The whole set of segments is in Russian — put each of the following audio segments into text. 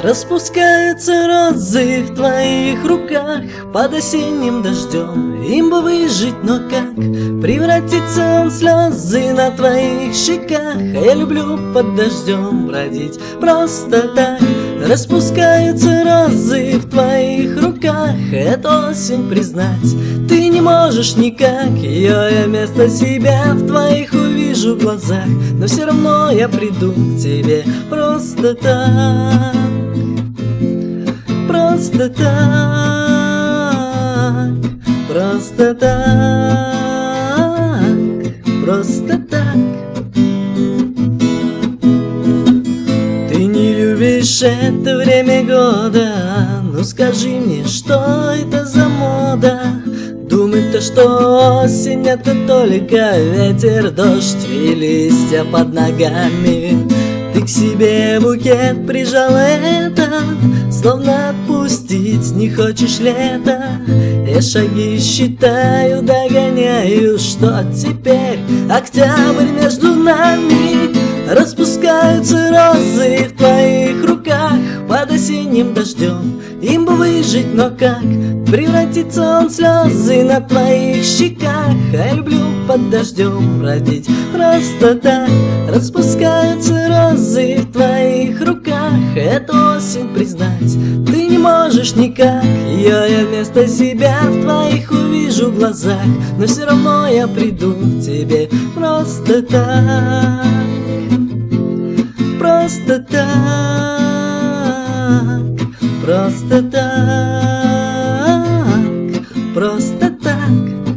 Распускаются розы в твоих руках под осенним дождем. Им бы выжить, но как? Превратится он в слезы на твоих щеках. А я люблю под дождем бродить просто так. Распускаются розы в твоих руках. Эту осень признать ты не можешь никак. Ее я вместо себя в твоих увижу глазах. Но все равно я приду к тебе просто так. Просто так, просто так, просто так. Ты не любишь это время года, ну скажи мне, что это за мода? Думать-то, что осень это только ветер, дождь и листья под ногами. Ты к себе букет прижал этот, словно отпустить не хочешь лето. Я шаги считаю, догоняю, что теперь октябрь между нами. Распускаются розы в твоих руках под осенним дождем. Им бы выжить, но как? Превратится он в слезы на твоих щеках. А я люблю под дождем бродить просто так. Распускаются розы в твоих руках. Эту осень признать ты не можешь никак. Ее я вместо себя в твоих увижу глазах. Но все равно я приду к тебе просто так. Просто так, просто так, просто так.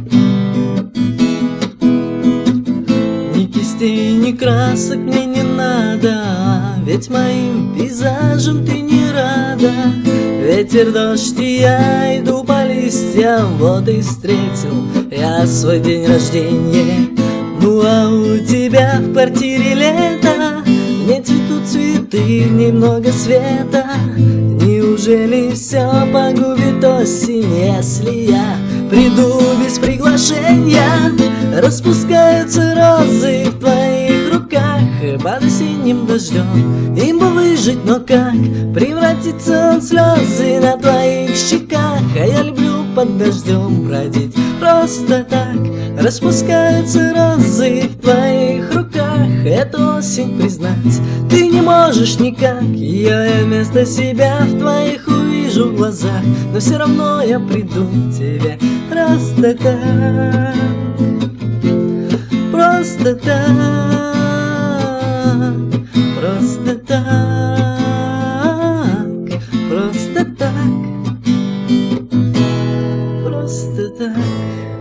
Ни кистей, ни красок мне не надо, ведь моим пейзажем ты не рада. Ветер, дождь и я иду по листьям, вот и встретил я свой день рождения. Ну а у тебя в квартире лето, не цветут цветы, немного света. Неужели все погубит осень, если я приду без приглашения? Распускаются розы в твоих руках под осенним дождем. Им бы выжить, но как? Превратится он в слезы на твоих щеках. А я люблю под дождем бродить просто так. Распускаются розы в твоих руках. Эту осень признать ты не можешь никак. Ее я вместо себя в твоих увижу глазах. Но все равно я приду к тебе просто так. Просто так, просто так, просто так, просто так.